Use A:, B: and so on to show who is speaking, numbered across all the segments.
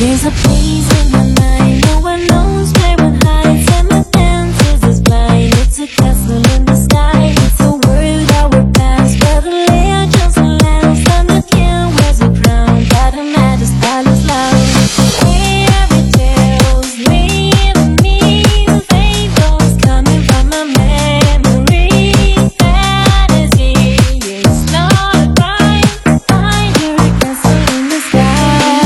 A: There's a place in my mind, no one knows where it hides, and my dances is blind. It's a castle in the sky, it's a world that we're past, where the legends last, and the king wears a crown, got him at his palace loud. Fairy tales live in me, the fables coming from my memory. Fantasy, it's not a crime, find your castle in the sky.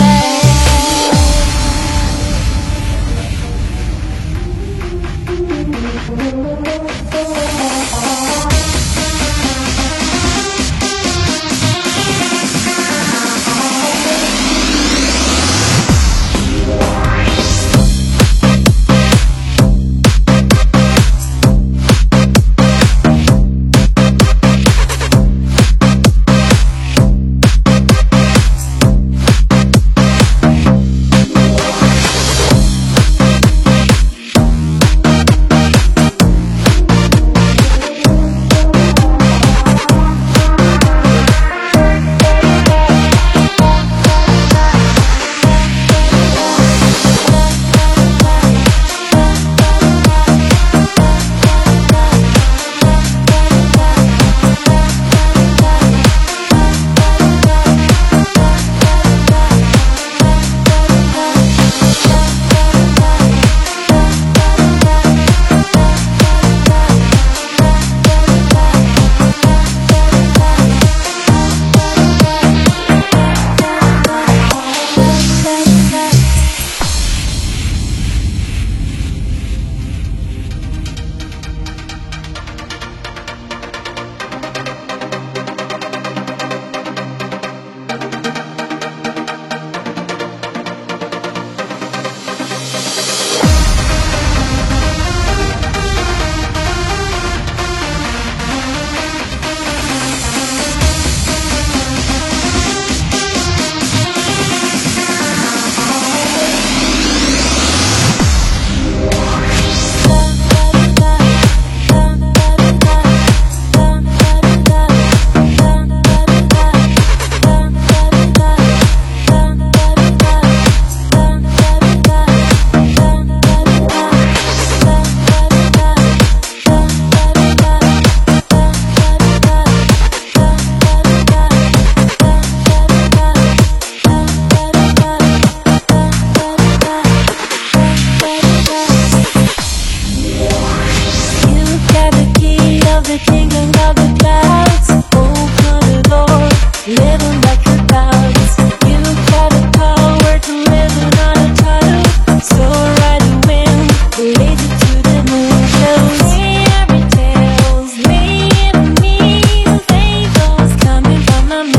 A: The kingdom of the clouds, open the door, living like your clouds. You got the power to live another child, so ride the wind, lead you to the moon. Those fairy tales live in me, the fables coming from my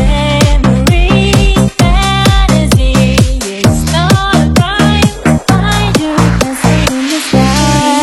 A: memory. Fantasy, it's not a crime, find your castle in the sky.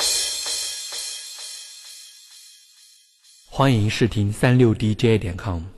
B: 欢迎试听36DJ.com。